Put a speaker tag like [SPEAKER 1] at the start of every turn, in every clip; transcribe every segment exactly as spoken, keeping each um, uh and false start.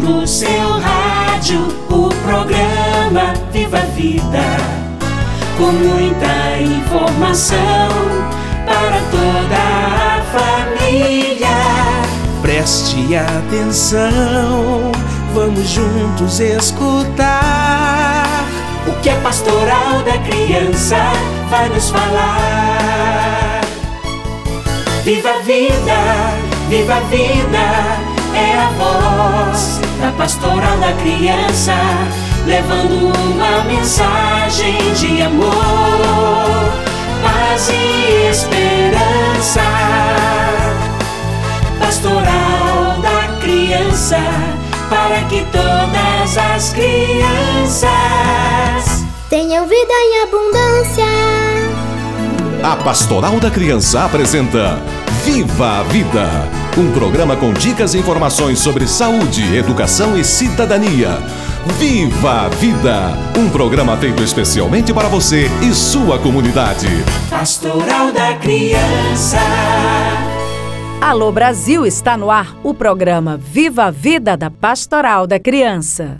[SPEAKER 1] no seu rádio o programa Viva a Vida, com muita informação para toda a família.
[SPEAKER 2] Preste atenção, vamos juntos escutar
[SPEAKER 1] o que a Pastoral da Criança vai nos falar. Viva a vida, viva a vida, é a voz da Pastoral da Criança, levando uma mensagem de amor, paz e esperança. Pastoral da Criança, para que todas as crianças
[SPEAKER 3] tenham vida em abundância.
[SPEAKER 4] A Pastoral da Criança apresenta Viva a Vida, um programa com dicas e informações sobre saúde, educação e cidadania. Viva a Vida, um programa feito especialmente para você e sua comunidade.
[SPEAKER 1] Pastoral da Criança.
[SPEAKER 5] Alô Brasil, está no ar o programa Viva a Vida da Pastoral da Criança.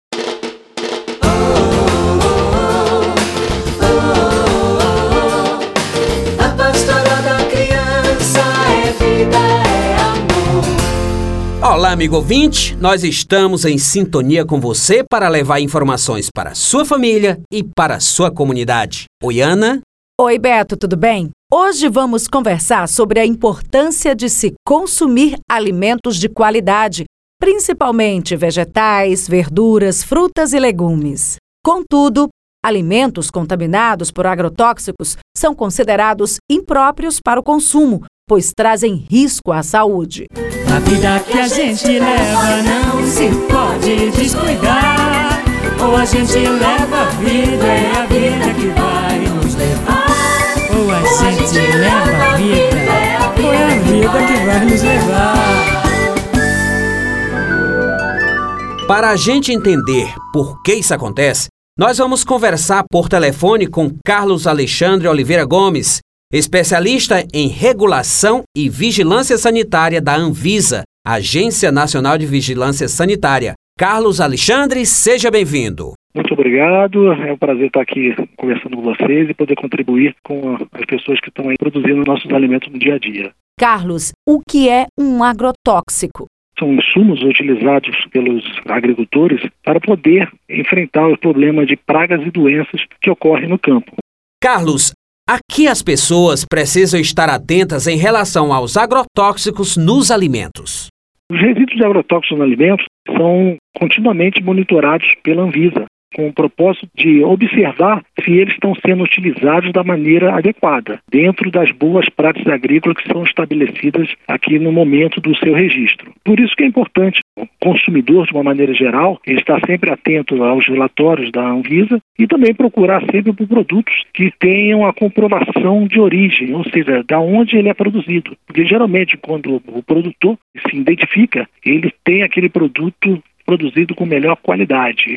[SPEAKER 1] A Pastoral da Criança é vida, é amor.
[SPEAKER 6] Olá, amigo ouvinte, nós estamos em sintonia com você para levar informações para a sua família e para a sua comunidade. Oi, Ana.
[SPEAKER 5] Oi, Beto, tudo bem? Hoje vamos conversar sobre a importância de se consumir alimentos de qualidade, principalmente vegetais, verduras, frutas e legumes. Contudo, alimentos contaminados por agrotóxicos são considerados impróprios para o consumo, pois trazem risco à saúde.
[SPEAKER 7] A vida que a gente leva não se pode descuidar, ou a gente leva a vida, é a vida que vai nos levar. Ou a gente leva a vida, ou é a vida que vai nos levar.
[SPEAKER 6] Para a gente entender por que isso acontece, nós vamos conversar por telefone com Carlos Alexandre Oliveira Gomes, especialista em regulação e vigilância sanitária da Anvisa, Agência Nacional de Vigilância Sanitária. Carlos Alexandre, seja bem-vindo.
[SPEAKER 8] Muito obrigado, é um prazer estar aqui conversando com vocês e poder contribuir com as pessoas que estão aí produzindo nossos alimentos no dia a dia.
[SPEAKER 5] Carlos, o que é um agrotóxico?
[SPEAKER 8] São insumos utilizados pelos agricultores para poder enfrentar o problema de pragas e doenças que ocorrem no campo.
[SPEAKER 6] Carlos, a que as pessoas precisam estar atentas em relação aos agrotóxicos nos alimentos?
[SPEAKER 8] Os resíduos de agrotóxicos nos alimentos são continuamente monitorados pela Anvisa, com o propósito de observar se eles estão sendo utilizados da maneira adequada, dentro das boas práticas agrícolas que são estabelecidas aqui no momento do seu registro. Por isso que é importante o consumidor, de uma maneira geral, estar sempre atento aos relatórios da Anvisa e também procurar sempre por produtos que tenham a comprovação de origem, ou seja, da onde ele é produzido. Porque geralmente quando o produtor se identifica, ele tem aquele produto produzido com melhor qualidade.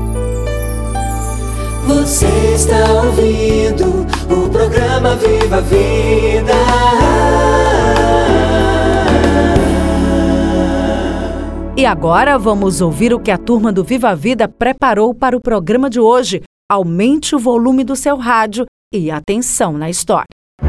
[SPEAKER 1] Você está ouvindo o programa Viva a Vida.
[SPEAKER 5] E agora vamos ouvir o que a turma do Viva a Vida preparou para o programa de hoje. Aumente o volume do seu rádio e atenção na história.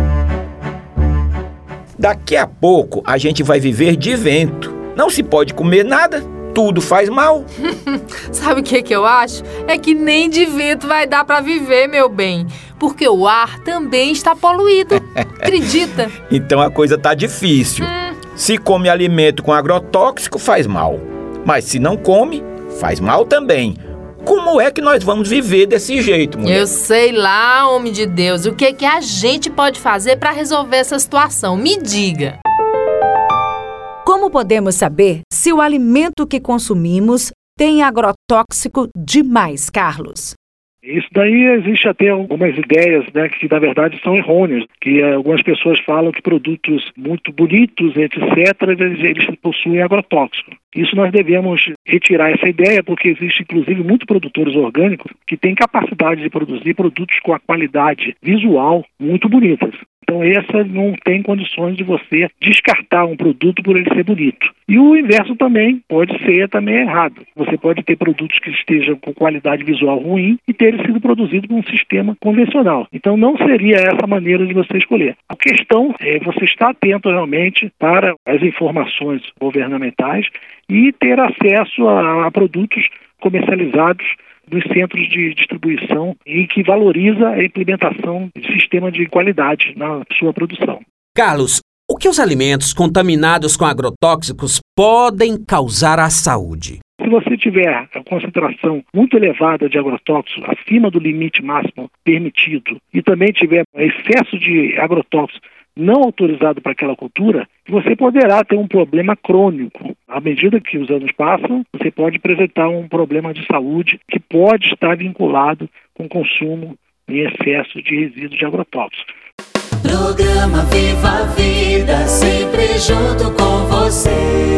[SPEAKER 9] Daqui a pouco a gente vai viver de vento. Não se pode comer nada. Tudo faz mal.
[SPEAKER 10] Sabe o que, que eu acho? É que nem de vento vai dar pra viver, meu bem. Porque o ar também está poluído. Acredita?
[SPEAKER 9] Então a coisa tá difícil. Hum. Se come alimento com agrotóxico, faz mal. Mas se não come, faz mal também. Como é que nós vamos viver desse jeito, mulher?
[SPEAKER 10] Eu sei lá, homem de Deus. O que, que a gente pode fazer pra resolver essa situação? Me diga.
[SPEAKER 5] Como podemos saber se o alimento que consumimos tem agrotóxico demais, Carlos?
[SPEAKER 8] Isso daí existe até algumas ideias, né, que na verdade são errôneas, que eh, algumas pessoas falam que produtos muito bonitos, etcétera, eles, eles possuem agrotóxico. Isso nós devemos retirar essa ideia, porque existe inclusive muitos produtores orgânicos que têm capacidade de produzir produtos com a qualidade visual muito bonitas. Então essa não tem condições de você descartar um produto por ele ser bonito. E o inverso também pode ser também errado. Você pode ter produtos que estejam com qualidade visual ruim e terem sido produzidos por um sistema convencional. Então não seria essa maneira de você escolher. A questão é você estar atento realmente para as informações governamentais e ter acesso a, a produtos comercializados dos centros de distribuição e que valoriza a implementação de sistema de qualidade na sua produção.
[SPEAKER 6] Carlos, o que os alimentos contaminados com agrotóxicos podem causar à saúde?
[SPEAKER 8] Se você tiver a concentração muito elevada de agrotóxicos, acima do limite máximo permitido, e também tiver excesso de agrotóxicos não autorizado para aquela cultura, você poderá ter um problema crônico. À medida que os anos passam, você pode apresentar um problema de saúde que pode estar vinculado com o consumo em excesso de resíduos de agrotóxicos.
[SPEAKER 1] Programa Viva a Vida, sempre junto com você.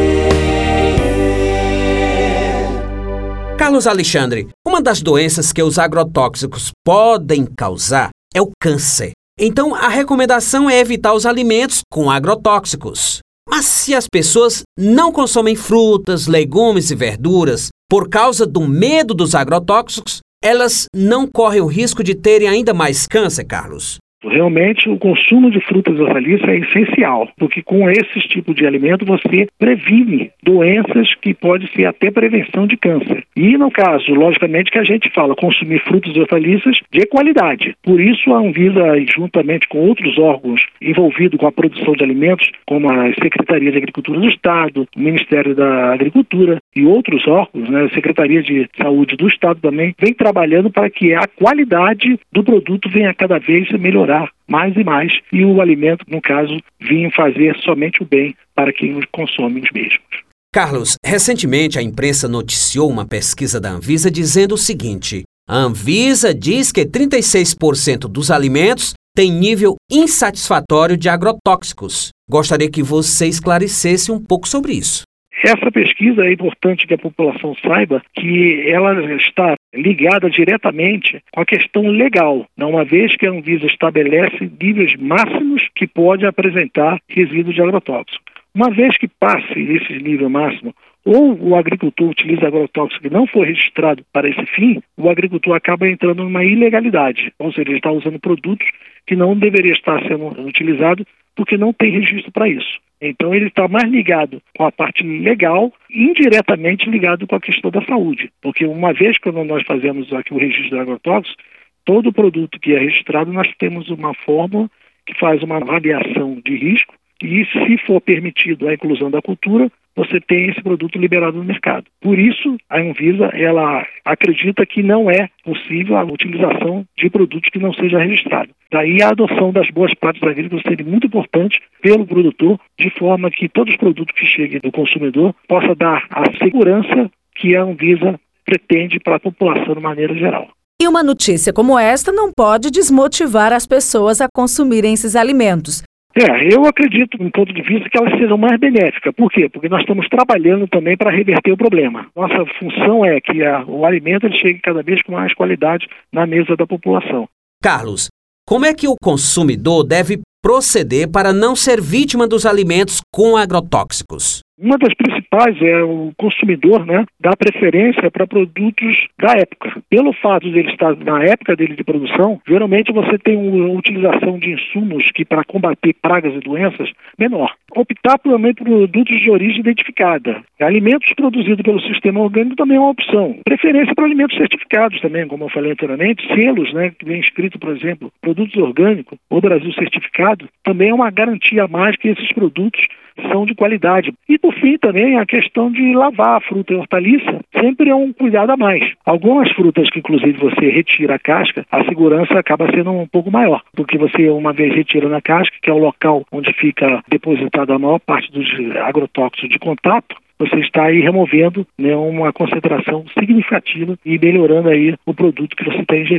[SPEAKER 6] Carlos Alexandre, uma das doenças que os agrotóxicos podem causar é o câncer. Então, a recomendação é evitar os alimentos com agrotóxicos. Mas se as pessoas não consomem frutas, legumes e verduras por causa do medo dos agrotóxicos, elas não correm o risco de terem ainda mais câncer, Carlos?
[SPEAKER 8] Realmente, o consumo de frutas e hortaliças é essencial, porque com esses tipos de alimento você previne doenças que pode ser até prevenção de câncer. E no caso, logicamente, que a gente fala consumir frutas e hortaliças de qualidade. Por isso, a Anvisa, juntamente com outros órgãos envolvidos com a produção de alimentos, como a Secretaria de Agricultura do Estado, o Ministério da Agricultura e outros órgãos, né, a Secretaria de Saúde do Estado também, vem trabalhando para que a qualidade do produto venha cada vez melhorar mais e mais, e o alimento, no caso, vinha fazer somente o bem para quem os consome os mesmos.
[SPEAKER 6] Carlos, recentemente a imprensa noticiou uma pesquisa da Anvisa dizendo o seguinte: a Anvisa diz que trinta e seis por cento dos alimentos têm nível insatisfatório de agrotóxicos. Gostaria que você esclarecesse um pouco sobre isso.
[SPEAKER 8] Essa pesquisa é importante que a população saiba que ela está ligada diretamente com a questão legal, uma vez que a Anvisa estabelece níveis máximos que pode apresentar resíduos de agrotóxico. Uma vez que passe esse nível máximo, ou o agricultor utiliza agrotóxico que não foi registrado para esse fim, o agricultor acaba entrando numa ilegalidade, ou seja, ele está usando produtos que não deveria estar sendo utilizado porque não tem registro para isso. Então ele está mais ligado com a parte legal e indiretamente ligado com a questão da saúde. Porque uma vez que nós fazemos aqui o registro de agrotóxicos, todo produto que é registrado nós temos uma fórmula que faz uma avaliação de risco e se for permitido a inclusão da cultura, você tem esse produto liberado no mercado. Por isso, a Anvisa ela acredita que não é possível a utilização de produtos que não seja registrado. Daí a adoção das boas práticas agrícolas seria muito importante pelo produtor, de forma que todos os produtos que cheguem do consumidor possam dar a segurança que a Anvisa pretende para a população de maneira geral.
[SPEAKER 5] E uma notícia como esta não pode desmotivar as pessoas a consumirem esses alimentos.
[SPEAKER 8] É, eu acredito, do ponto de vista, que elas sejam mais benéficas. Por quê? Porque nós estamos trabalhando também para reverter o problema. Nossa função é que a, o alimento ele chegue cada vez com mais qualidade na mesa da população.
[SPEAKER 6] Carlos, como é que o consumidor deve proceder para não ser vítima dos alimentos com agrotóxicos?
[SPEAKER 8] Uma das principais é o consumidor, né, dar preferência para produtos da época. Pelo fato de ele estar na época dele de produção, geralmente você tem uma utilização de insumos que para combater pragas e doenças menor. Optar também por produtos de origem identificada. Alimentos produzidos pelo sistema orgânico também é uma opção. Preferência para alimentos certificados também, como eu falei anteriormente. Selos, né, que vem escrito, por exemplo, produtos orgânicos ou Brasil certificado, também é uma garantia a mais que esses produtos são de qualidade. E por fim também a questão de lavar a fruta e hortaliça sempre é um cuidado a mais. Algumas frutas que inclusive você retira a casca, a segurança acaba sendo um pouco maior, porque você uma vez retira a casca, que é o local onde fica depositada a maior parte dos agrotóxicos de contato, você está aí removendo, né, uma concentração significativa e melhorando aí o produto que você está ingerindo.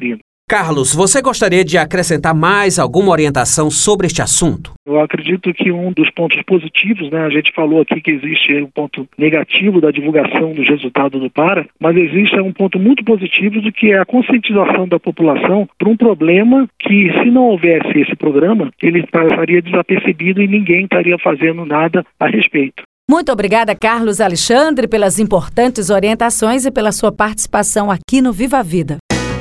[SPEAKER 6] Carlos, você gostaria de acrescentar mais alguma orientação sobre este assunto?
[SPEAKER 8] Eu acredito que um dos pontos positivos, né, a gente falou aqui que existe um ponto negativo da divulgação dos resultados do PARA, mas existe um ponto muito positivo do que é a conscientização da população para um problema que, se não houvesse esse programa, ele passaria desapercebido e ninguém estaria fazendo nada a respeito.
[SPEAKER 5] Muito obrigada, Carlos Alexandre, pelas importantes orientações e pela sua participação aqui no Viva a Vida.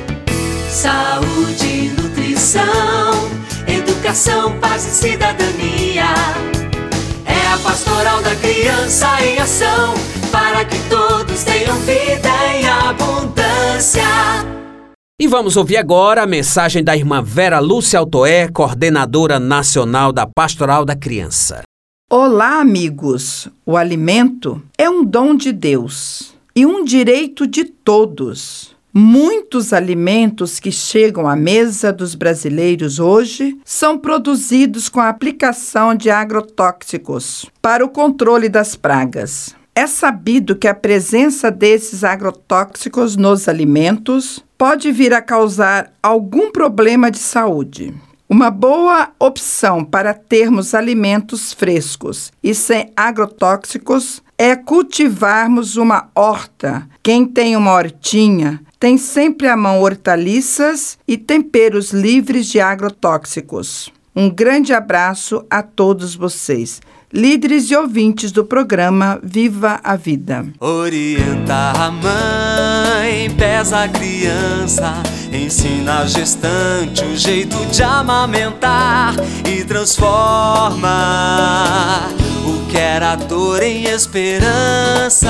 [SPEAKER 1] Saúde, nutrição, educação, paz e cidadania. É a Pastoral da Criança em ação, para que todos tenham vida em abundância.
[SPEAKER 6] E vamos ouvir agora a mensagem da irmã Vera Lúcia Altoé, coordenadora nacional da Pastoral da Criança.
[SPEAKER 11] Olá, amigos! O alimento é um dom de Deus e um direito de todos. Muitos alimentos que chegam à mesa dos brasileiros hoje são produzidos com a aplicação de agrotóxicos para o controle das pragas. É sabido que a presença desses agrotóxicos nos alimentos pode vir a causar algum problema de saúde. Uma boa opção para termos alimentos frescos e sem agrotóxicos é cultivarmos uma horta. Quem tem uma hortinha tem sempre à mão hortaliças e temperos livres de agrotóxicos. Um grande abraço a todos vocês, líderes e ouvintes do programa Viva a Vida.
[SPEAKER 1] Orienta a mãe, pesa a criança, ensina a gestante o jeito de amamentar e transforma o que era dor em esperança.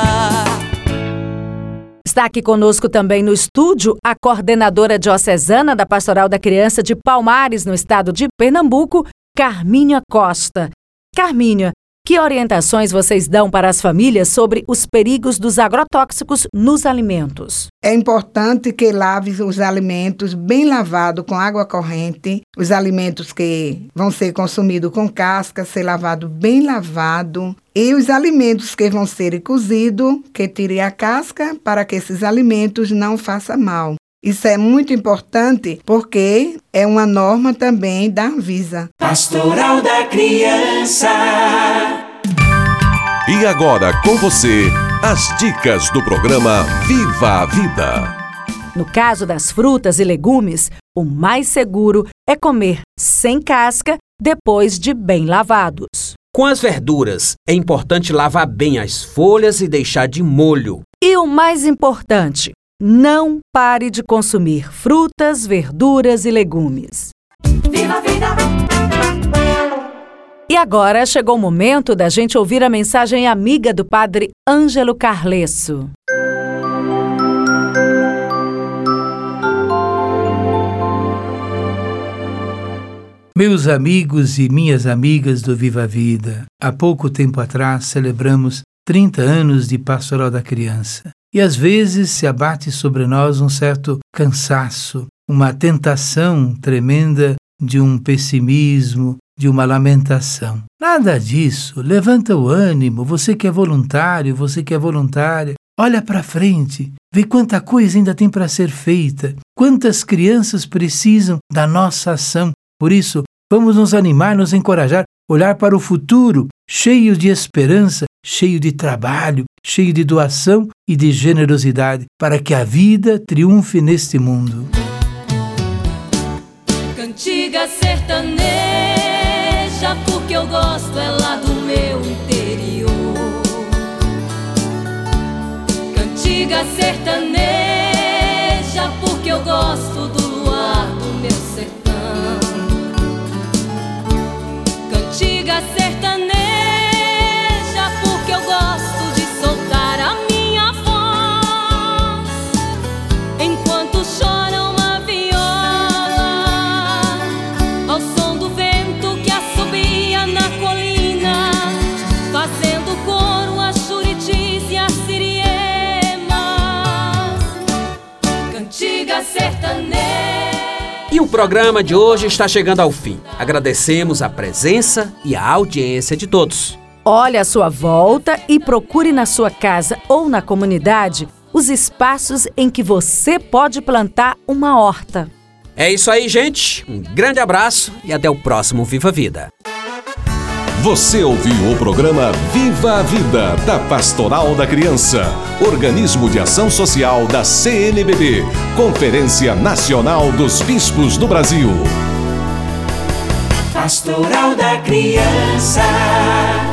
[SPEAKER 5] Está aqui conosco também no estúdio a coordenadora diocesana da Pastoral da Criança de Palmares, no estado de Pernambuco, Carmínia Costa. Carmínia, que orientações vocês dão para as famílias sobre os perigos dos agrotóxicos nos alimentos?
[SPEAKER 12] É importante que lave os alimentos bem lavados com água corrente. Os alimentos que vão ser consumidos com casca, ser lavado bem lavado. E os alimentos que vão ser cozidos, que tire a casca para que esses alimentos não façam mal. Isso é muito importante porque é uma norma também da Anvisa.
[SPEAKER 1] Pastoral da Criança.
[SPEAKER 4] E agora com você, as dicas do programa Viva a Vida.
[SPEAKER 5] No caso das frutas e legumes, o mais seguro é comer sem casca depois de bem lavados.
[SPEAKER 6] Com as verduras, é importante lavar bem as folhas e deixar de molho.
[SPEAKER 5] E o mais importante, não pare de consumir frutas, verduras e legumes.
[SPEAKER 1] Viva a Vida!
[SPEAKER 5] E agora chegou o momento da gente ouvir a mensagem amiga do Padre Ângelo Carlesso.
[SPEAKER 13] Meus amigos e minhas amigas do Viva a Vida, há pouco tempo atrás celebramos trinta anos de Pastoral da Criança. E às vezes se abate sobre nós um certo cansaço, uma tentação tremenda de um pessimismo, de uma lamentação. Nada disso. Levanta o ânimo, você que é voluntário, você que é voluntária. Olha para frente, vê quanta coisa ainda tem para ser feita, quantas crianças precisam da nossa ação. Por isso, vamos nos animar, nos encorajar, olhar para o futuro, cheio de esperança, cheio de trabalho, cheio de doação e de generosidade, para que a vida triunfe neste mundo.
[SPEAKER 14] Cantiga sertaneja, porque eu gosto é lá do meu interior. Cantiga sertaneja, porque eu gosto do luar do meu sertão. Cantiga sertaneja, porque eu gosto de soltar a minha voz enquanto chora uma viola, ao som do vento que assobia na colina, fazendo coro as juritis e as siriemas. Cantiga sertaneja.
[SPEAKER 6] E o programa de hoje está chegando ao fim. Agradecemos a presença e a audiência de todos.
[SPEAKER 5] Olhe à sua volta e procure na sua casa ou na comunidade os espaços em que você pode plantar uma horta.
[SPEAKER 6] É isso aí, gente. Um grande abraço e até o próximo Viva a Vida.
[SPEAKER 4] Você ouviu o programa Viva a Vida, da Pastoral da Criança, organismo de ação social da C N B B, Conferência Nacional dos Bispos do Brasil.
[SPEAKER 1] Pastoral da Criança.